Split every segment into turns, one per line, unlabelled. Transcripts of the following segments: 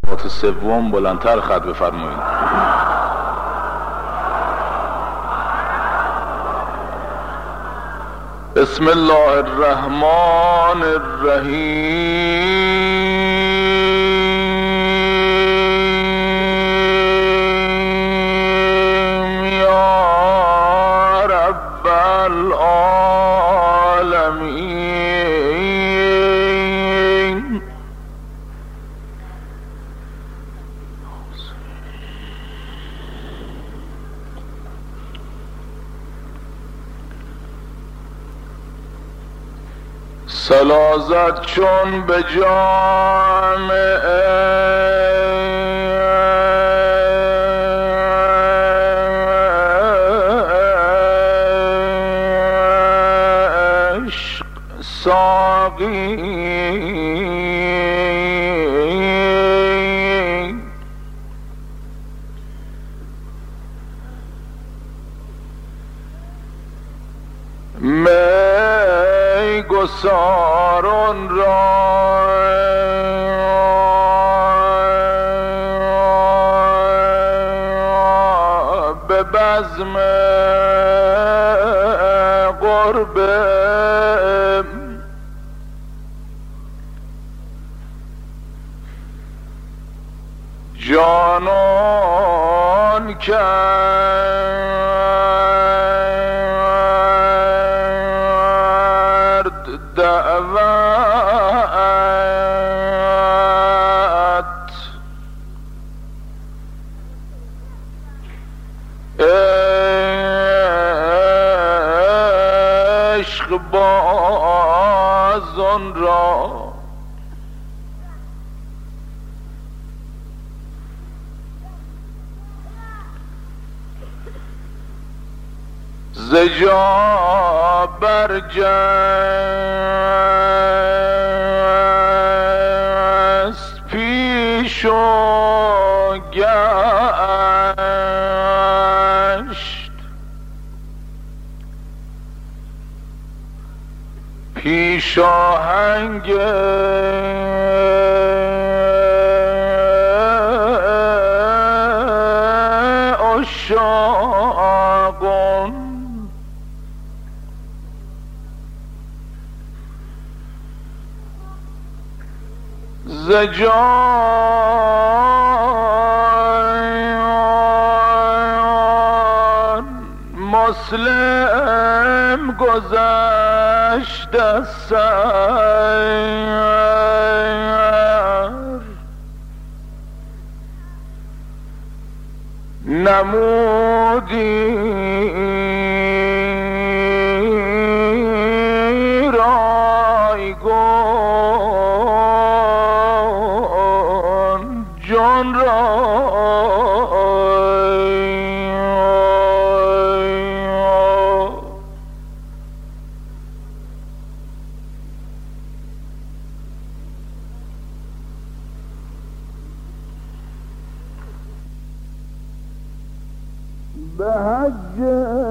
صلوات سوم بلندتر خط بفرمایید. بسم الله الرحمن الرحیم. یا رب العالمین. سلازت چون به جام عشق ساقی گساران را به بزم قرب جانان کرد دعوت. عشق بازان را ز جا برجست پیش و گشت. پیش آهنگ عشاقان ز جان مسلم گذشت از سر. نمودی رایگان جان را به حج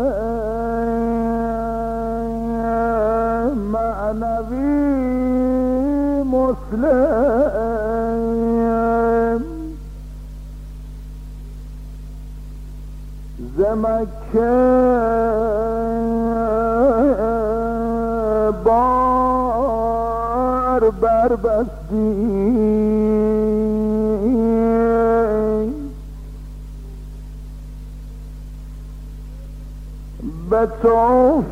معنوی مسلم ز مکه بار بربستی. به طوف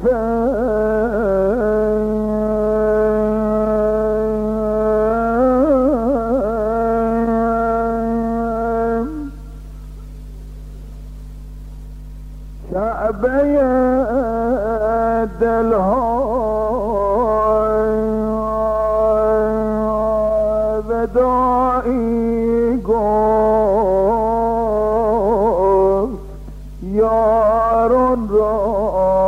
کعبه دلها وداعی گفت یاران را.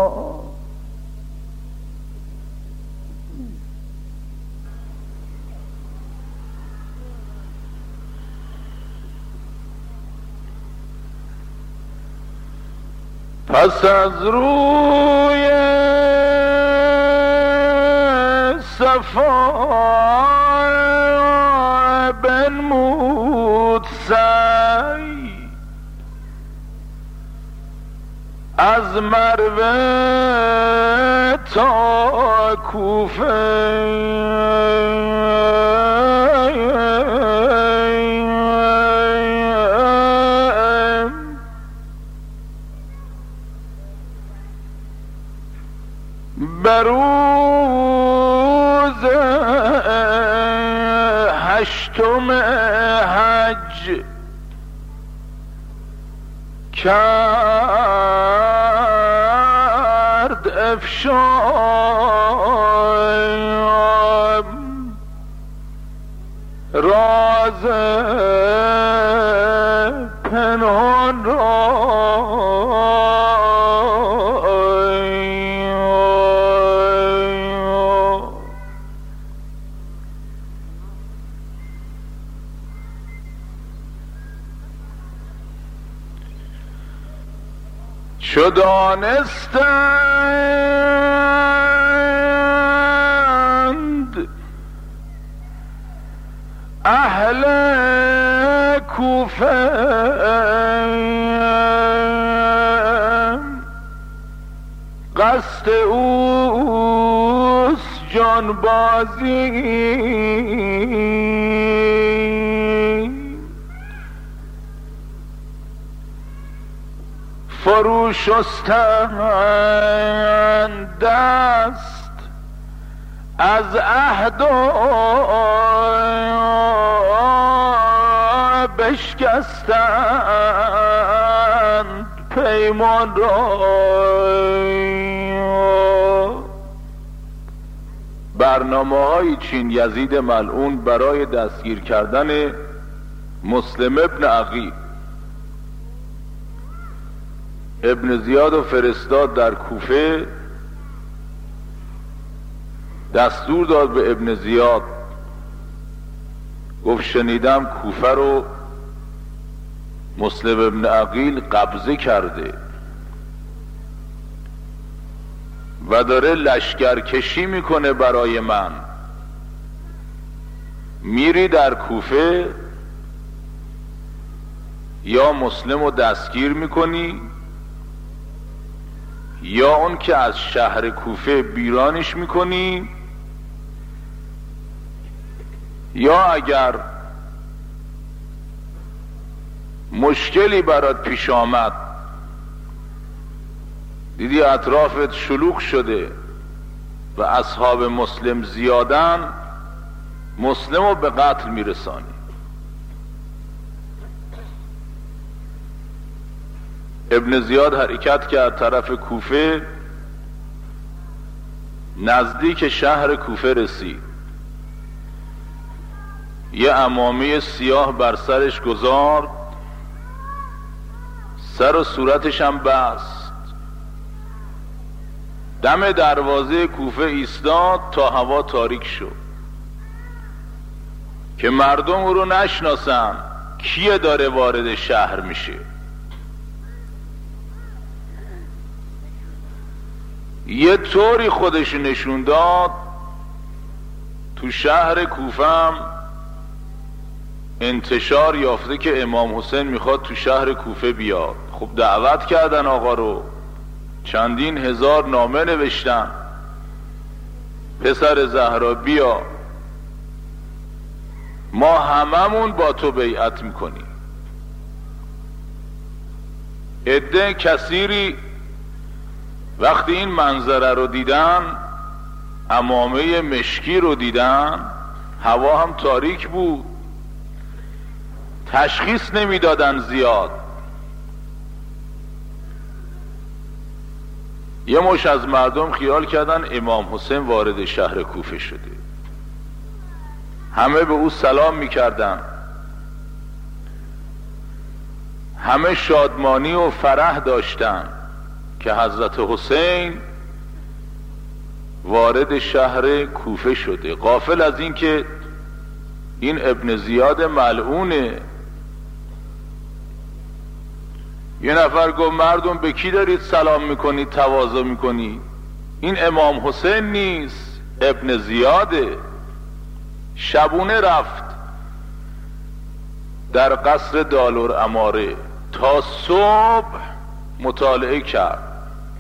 پس از روی صفا بنمود مروه تا کوفه بروز 8 حج کرد افشا راز پنهان را چو دانستند اهل کوفه قصد اوست جانبازی فرو شستند دست از عهد و بشکستند پیمان را. برنامه‌های چین یزید ملعون برای دستگیر کردن مسلم ابن عقیل، ابن زیاد و فرستاد در کوفه، دستور داد به ابن زیاد، گفت شنیدم کوفه رو مسلم ابن عقیل قبضه کرده و داره لشکرکشی میکنه برای من، میری در کوفه یا مسلم رو دستگیر میکنی یا اون که از شهر کوفه بیرانش میکنی، یا اگر مشکلی برات پیش آمد، دیدی اطرافت شلوغ شده و اصحاب مسلم زیادن، مسلم رو به قتل میرسانی. ابن زیاد حرکت کرد طرف کوفه، نزدیک شهر کوفه رسید، یه عمامه سیاه بر سرش گذارد، سر و صورتش هم بست، دم دروازه کوفه ایستاد تا هوا تاریک شد که مردم او رو نشناسن کیه داره وارد شهر میشه. یه طوری خودش نشون داد تو شهر کوفه هم انتشار یافته که امام حسین میخواد تو شهر کوفه بیاد. خب دعوت کردن آقا رو، چندین هزار نامه نوشتن، پسر زهرا بیا، ما هممون با تو بیعت میکنیم. عده کثیری وقتی این منظره رو دیدن، عمامه مشکی رو دیدن، هوا هم تاریک بود، تشخیص نمیدادن زیاد. یه مش از مردم خیال کردن امام حسین وارد شهر کوفه شده، همه به او سلام میکردن، همه شادمانی و فرح داشتن که حضرت حسین وارد شهر کوفه شده، غافل از این که این ابن زیاد ملعونه. یه نفر گفت مردم به کی دارید سلام میکنید تواضع میکنید؟ این امام حسین نیست، ابن زیاده. شبونه رفت در قصر دالور اماره تا صبح مطالعه کرد،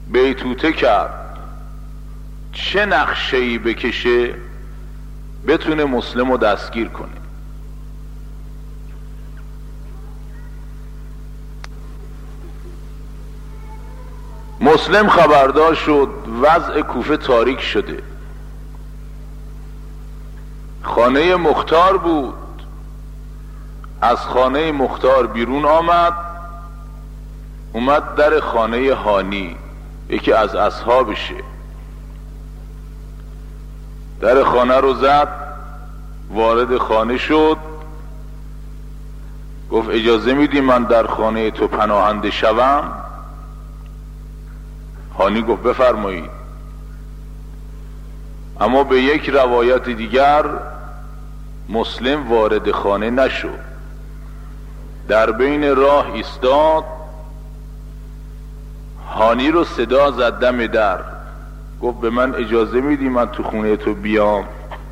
بیتوته کرد چه نقشه‌ای بکشه بتونه مسلم رو دستگیر کنه. مسلم خبردار شد وضع کوفه تاریک شده. خانه مختار بود، از خانه مختار بیرون آمد، اومد در خانه هانی، یکی از اصحابشه، در خانه رو زد، وارد خانه شد، گفت اجازه میدی من در خانه تو پناهنده شوم؟ هانی گفت بفرمایید. اما به یک روایت دیگر مسلم وارد خانه نشد، در بین راه ایستاد، هانی رو صدا زد دم در، گفت به من اجازه میدی من تو خونه تو بیام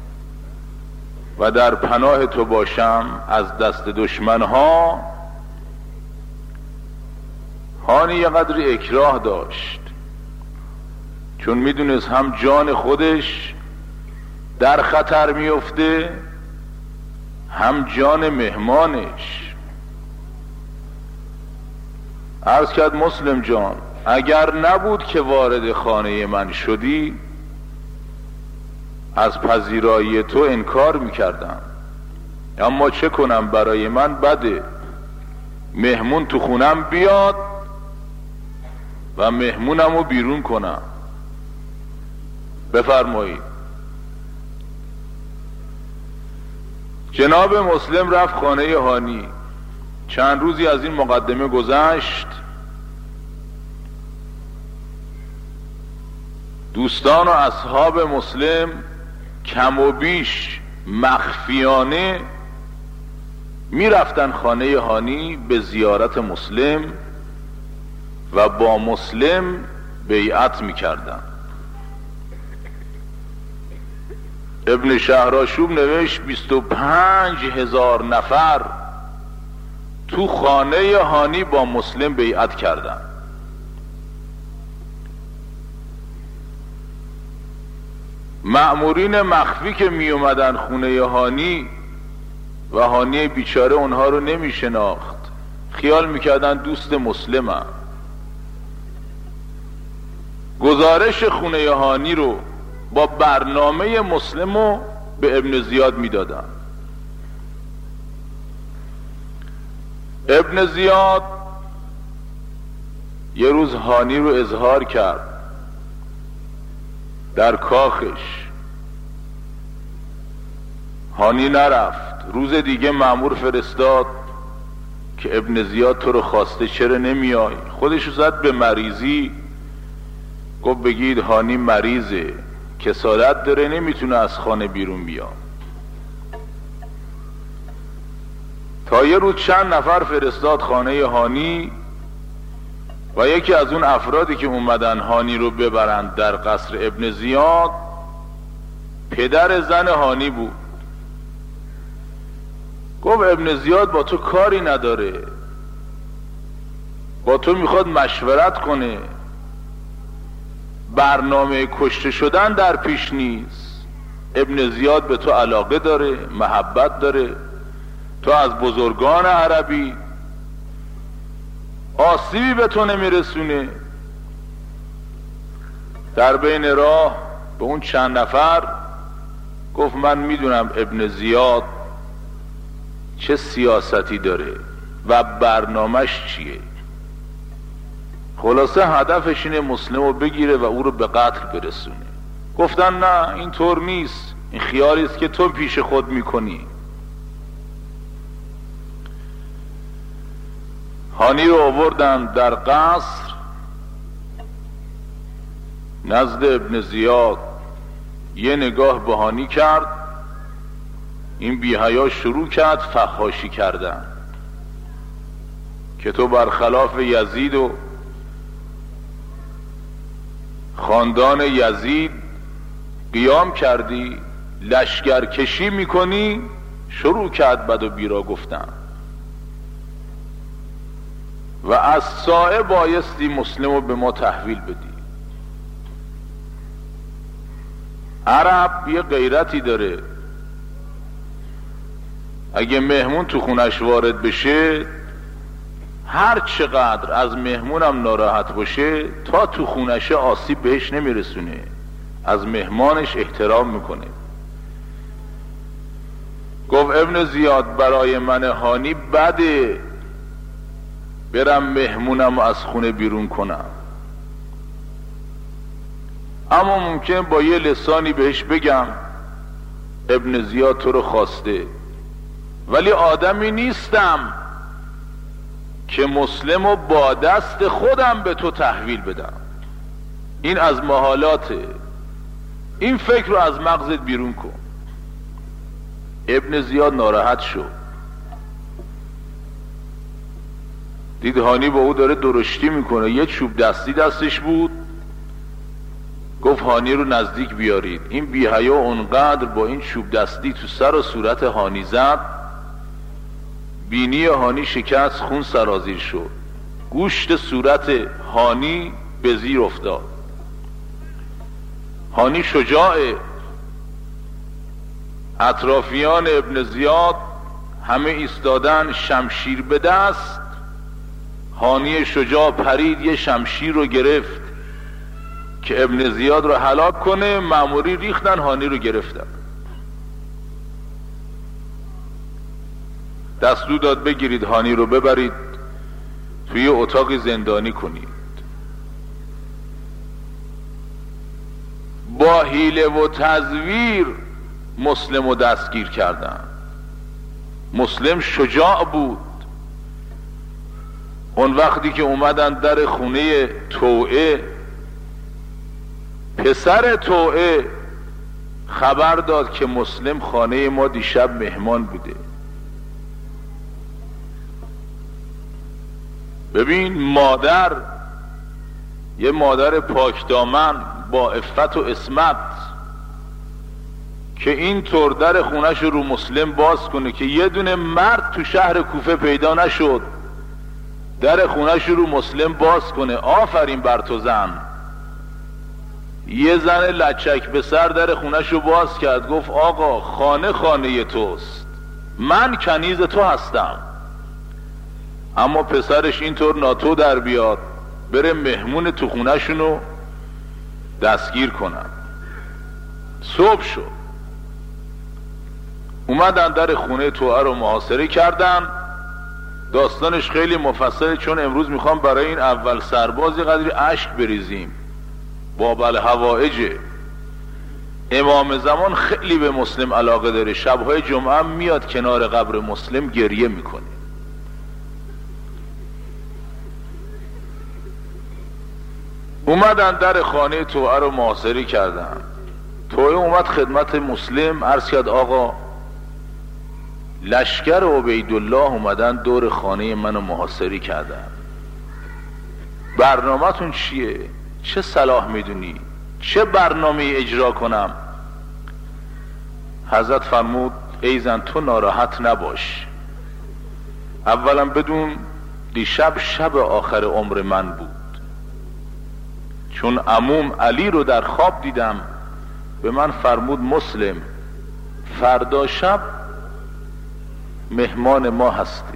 و در پناه تو باشم از دست دشمنها؟ هانی یه قدری اکراه داشت، چون میدونست هم جان خودش در خطر میفته هم جان مهمانش. عرض کرد مسلم جان اگر نبود که وارد خانه من شدی از پذیرایی تو انکار میکردم، اما چه کنم برای من بده مهمون تو خونم بیاد و مهمونم رو بیرون کنم. بفرمایید. جناب مسلم رفت خانه هانی. چند روزی از این مقدمه گذشت، دوستان و اصحاب مسلم کم و بیش مخفیانه می رفتن خانه هانی به زیارت مسلم و با مسلم بیعت می کردن. ابن شهرآشوب نوشت 25,000 نفر تو خانه هانی با مسلم بیعت کردن. مأمورین مخفی که می اومدن خونه هانی و هانی بیچاره اونها رو نمی شناخت، خیال میکردن دوست مسلمن. گزارش خونه هانی رو با برنامه مسلم رو به ابن زیاد میدادن. ابن زیاد یه روز هانی رو اظهار کرد در کاخش. هانی نرفت. روز دیگه مأمور فرستاد که ابن زیاد تو رو خواسته چرا نمیای؟ خودش زد به مریضی، گفت بگید هانی مریضه، کسالت داره، نمیتونه از خانه بیرون بیاد. تا یه روز چند نفر فرستاد خانه هانی و یکی از اون افرادی که اومدن هانی رو ببرند در قصر ابن زیاد پدر زن هانی بود. گفت ابن زیاد با تو کاری نداره، با تو میخواد مشورت کنه، برنامه کشته شدن در پیش نیست. ابن زیاد به تو علاقه داره، محبت داره، تو از بزرگان عربی، آسیبی به تو نمیرسونه. در بین راه به اون چند نفر گفت من میدونم ابن زیاد چه سیاستی داره و برنامهش چیه. خلاصه هدفش اینه مسلم رو بگیره و او رو به قتل برسونه. گفتن نه این طور نیست، این خیالی است که تو پیش خود میکنی. هانی رو آوردن در قصر نزد ابن زیاد. یه نگاه به هانی کرد، این بی‌حیا شروع کرد فحاشی کردن که تو برخلاف یزید و خاندان یزید قیام کردی، لشکرکشی میکنی. شروع کرد بد و بیرا گفتن و از سایه بایستی مسلم رو به ما تحویل بدی. عرب یه غیرتی داره، اگه مهمون تو خونش وارد بشه هر چقدر از مهمونم ناراحت باشه تا تو خونش آسیب بهش نمیرسونه، از مهمانش احترام میکنه. گفت ابن زیاد برای من هانی بده برم مهمونم از خونه بیرون کنم، اما ممکن با یه لسانی بهش بگم ابن زیاد تو رو خواسته، ولی آدمی نیستم که مسلمو با دست خودم به تو تحویل بدم. این از محالاته، این فکر رو از مغزت بیرون کن. ابن زیاد ناراحت شد، دید هانی با او داره درشتی میکنه، یه چوب دستی دستش بود. گفت هانی رو نزدیک بیارید. این بی‌حیا اونقدر با این چوب دستی تو سر و صورت هانی زد، بینی هانی شکست، خون سرازیر شد، گوشت صورت هانی به زیر افتاد. هانی شجاعه، اطرافیان ابن زیاد همه ایستادن شمشیر به دست. هانی شجاع پرید یه شمشیر رو گرفت که ابن زیاد رو هلاک کنه. مأموری ریختن، هانی رو گرفتن، دستور داد بگیرید هانی رو ببرید توی اتاق زندانی کنید. با حیله و تزویر مسلم رو دستگیر کردن. مسلم شجاع بود. اون وقتی که اومدن در خونه توعه، پسر توعه خبر داد که مسلم خانه ما دیشب مهمان بوده. ببین مادر، یه مادر پاکدامن با عفت و عصمت که این طور در خونش رو مسلم باز کنه که یه دونه مرد تو شهر کوفه پیدا نشد در خونش رو مسلم باز کنه. آفرین بر تو زن. یه زن لچک به سر در خونش رو باز کرد، گفت آقا خانه خانه توست، من کنیز تو هستم. اما پسرش اینطور ناتو در بیاد بره مهمون تو خونه‌شونو دستگیر کنن. صبح شد، اومدن در خونه توعه رو محاصره کردن. داستانش خیلی مفصله، چون امروز میخوام برای این اول سربازی قدری اشک بریزیم. باب الحوائج، امام زمان خیلی به مسلم علاقه داره، شبهای جمعه میاد کنار قبر مسلم گریه میکنه. اومدن در خانه توعه رو محاصره کردن. توعه اومد خدمت مسلم، عرض کرد آقا لشکر عبیدالله اومدن دور خانه منو محاصره کردن، برنامه‌تون چیه؟ چه صلاح میدونی؟ چه برنامه اجرا کنم؟ حضرت فرمود ای زن تو ناراحت نباش، اولا بدون دیشب شب آخر عمر من بود، چون عموم علی رو در خواب دیدم، به من فرمود مسلم فردا شب مهمان ما هستی.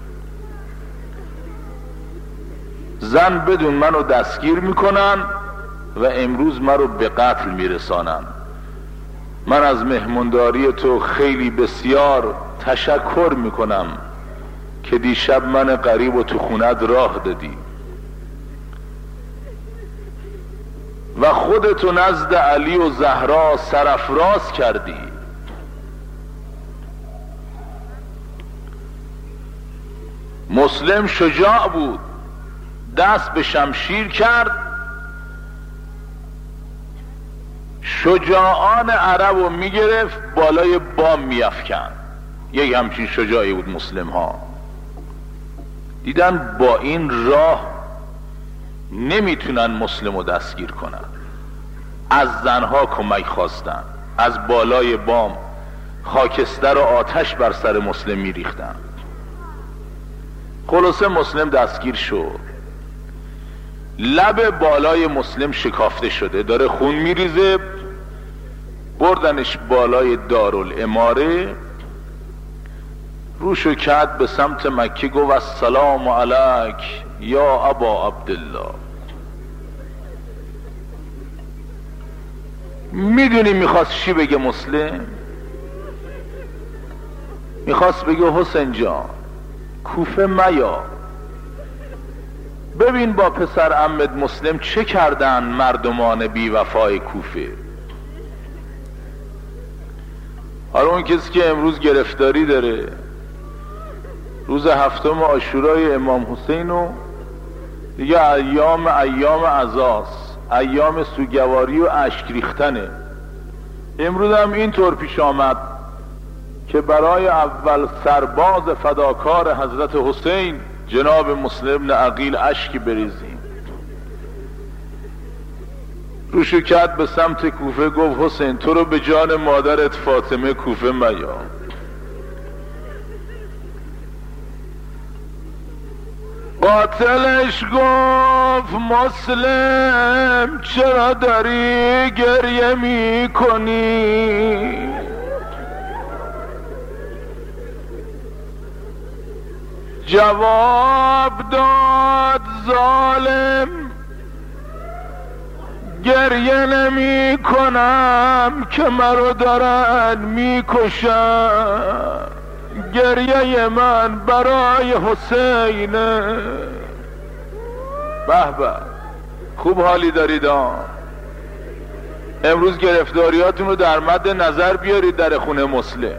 زن بدون منو دستگیر میکنن و امروز منو به قتل میرسانن. من از مهمونداری تو خیلی بسیار تشکر میکنم که دیشب من غریب و تو خونت راه دادی و خودتو نزد علی و زهرا سرافراز کردی. مسلم شجاع بود، دست به شمشیر کرد. شجاعان عرب رو میگرفت بالای بام میافکن. یک همچین شجاعی بود. مسلم ها دیدن با این راه نمیتونن مسلم رو دستگیر کنن، از زنها کمک خواستن، از بالای بام خاکستر و آتش بر سر مسلم میریختن. خلاصه مسلم دستگیر شد. لب بالای مسلم شکافته شده، داره خون میریزه. بردنش بالای دارالاماره، روشو کرد به سمت مکه، گفت السلام علیک یا ابا عبدالله. میدونی میخواست چی بگه مسلم؟ میخواست بگه حسین جان کوفه میا، ببین با پسر عمت مسلم چه کردن مردمان بی وفای کوفه. حالا اون کسی که امروز گرفتاری داره، روز 7 عاشورای امام حسین و دیگه ایام عزاست، ایام سوگواری و اشک ریختنه. امروز هم این طور پیش آمد که برای اول سرباز فداکار حضرت حسین جناب مسلم بن عقیل اشکی بریزیم. روشو کرد به سمت کوفه، گفت حسین تو رو به جان مادرت فاطمه کوفه میا. قاتلش گفت مسلم چرا داری گریه می کنی؟ جواب داد ظالم گریه نمی کنم که مرا دارن می کشن، گریه من برای حسینه. به به خوب حالی دارید امروز گرفتاریاتون رو در مد نظر بیارید در خونه مسلم.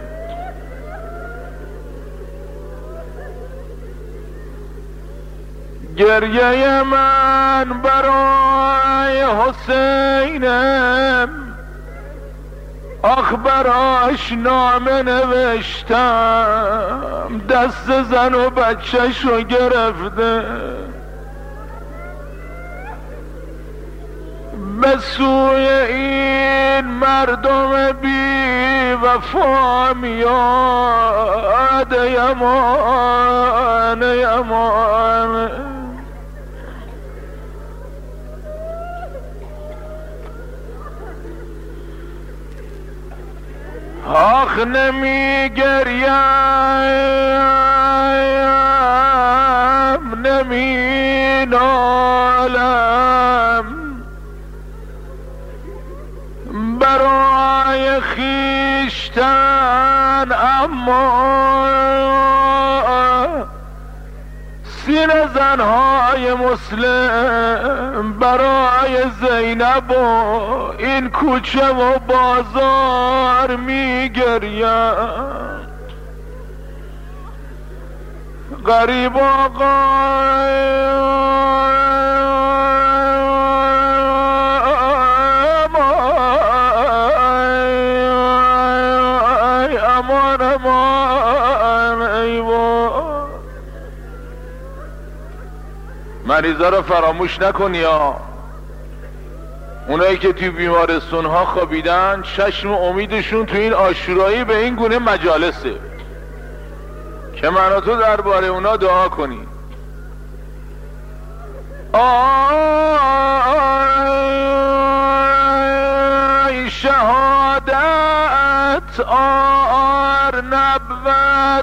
گریه من برای حسینم، آخ براش نامه نوشتم، دست زن و بچه‌شو گرفته، به سوی این مردم بی وفا میاد. یمان یمان آخ نمی گریم نمی نالم، برای خیشتن اما سینه زنهای مسلم برای زینب و این کوچه و بازار میگریم. غریب آقا مریضا رو فراموش نکنی اونایی که توی بیمارستان ها خوابیدن چشم امیدشون تو این عاشورایی به این گونه مجالسه که من و تو درباره اونا دعا کنی. آی شهادت آر نبود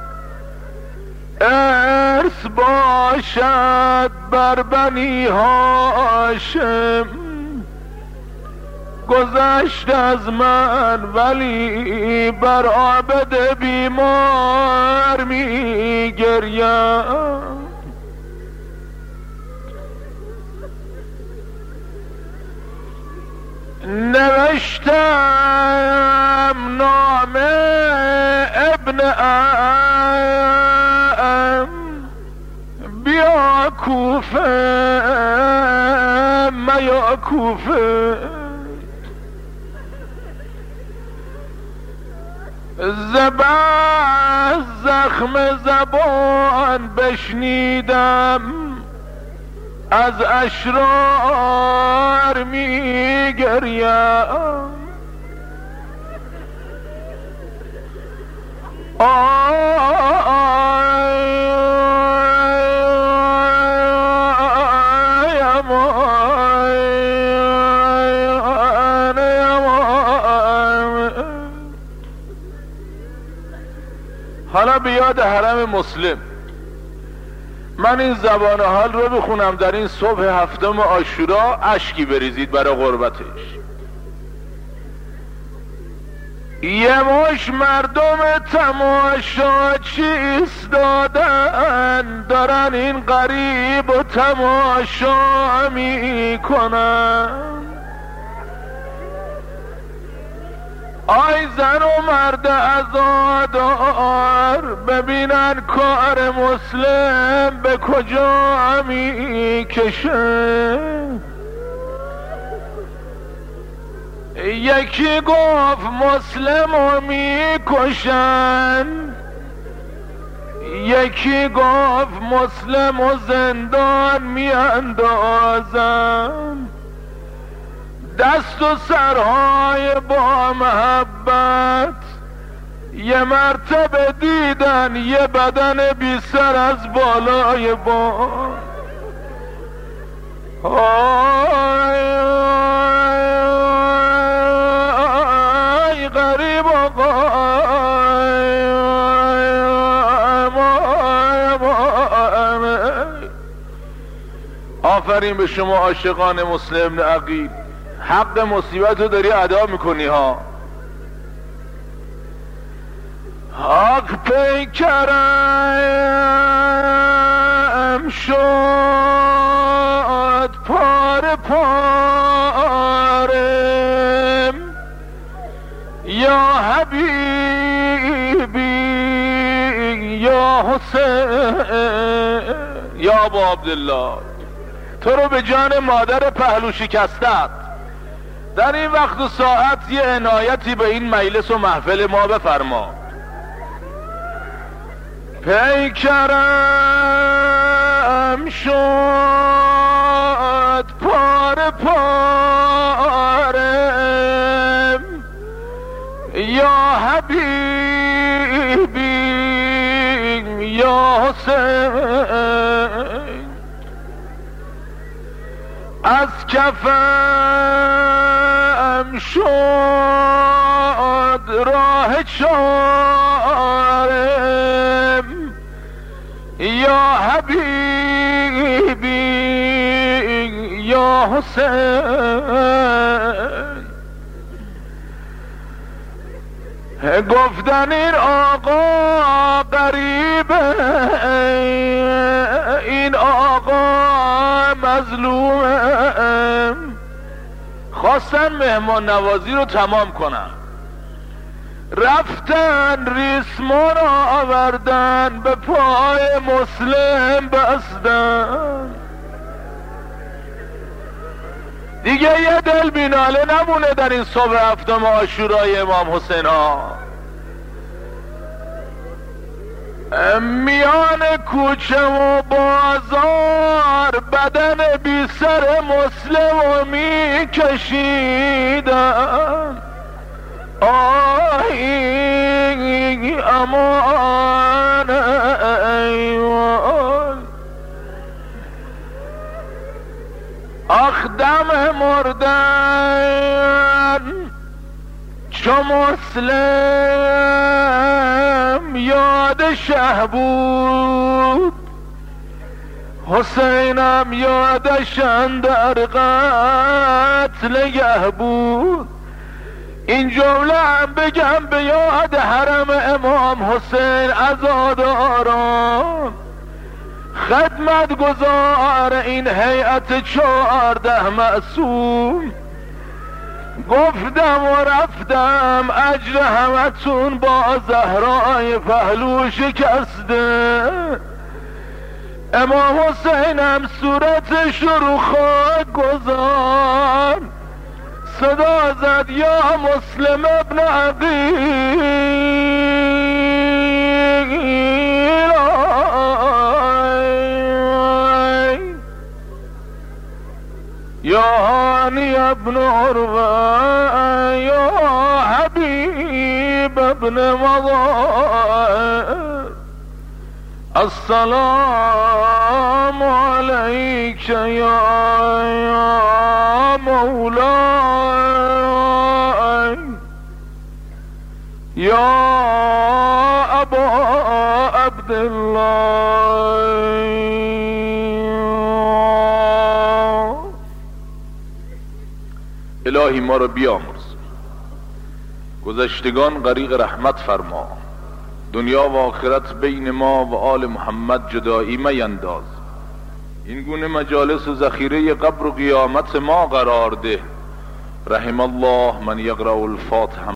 ارث باشد بر بنی هاشم، گذشت از من ولی بر عابد بیمار می گریم. نوشتم نام ابن بیا کوفه میا کوفه، زخم زبان بشنیدم از اشرار می گریم. حالا به یاد حرم مسلم من این زبان حال رو بخونم. در این صبح هفتم عاشورا اشکی بریزید برای غربتش. یه مش مردم تماشاچی ایستادن، دارن این غریب و تماشا میکنن. آی زن و مرد عزادار، ببینن کار مسلم به کجا میکشه. یکی گفت مسلم رو میکشن، یکی گفت مسلم و زندان میاندازن. دست و سرهای با محبت یه مرتبه دیدن، یه بدن بی سر از بالای بام. آی غریب آفرین به شما عاشقان مسلم بن عقیل، حق مصیبت رو داری ادا میکنی ها. حق پیکرم شد پاره پارم، یا حبیبی یا حسین یا ابا عبدالله، تو رو به جان مادر پهلو شکستت. در این وقت و ساعت یه عنایتی به این مجلس و محفل ما بفرما. پیکرم شد پاره پارم، یا حبیبی یا حسین. از کفم شد راه چارم، یا حبیبی یا حسین. گفتن این آقا غریبه، این آقا مظلومه. خواستن مهمان نوازی رو تمام کنن، رفتن ریسمان آوردن، به پای مسلم بستن. دیگه یه دل بیناله نمونه در این صبح هفتم عاشورای امام حسین ها. میان کوچه و بازار بدن بی سر مسلم رو می کشیدن. آی امان ایوان، آخ دم مردن چو مسلم یاد شه بود، حسینم یادش اندر قتل گه بود. این جمله هم بگم به یاد حرم امام حسین عزاداران، خدمت گزار این هیئت 14 معصوم. گفتم و رفتم اجر همتون با زهرای پهلو شکسته. امام حسینم صورتش رو خاک گذار، صدا زد یا مسلم ابن عقیل، یا هانی ابن عروه، یا حبیب ابن مضار. السلام علیک یا مولاي یا ابا خلق الله. الهی ما را بیامرز، گذشتگان غریق رحمت فرما، دنیا و آخرت بین ما و آل محمد جدایی مینداز، این گونه مجالس و ذخیره قبر و قیامت ما قرار ده. رحم الله من یقرأ الفاتحه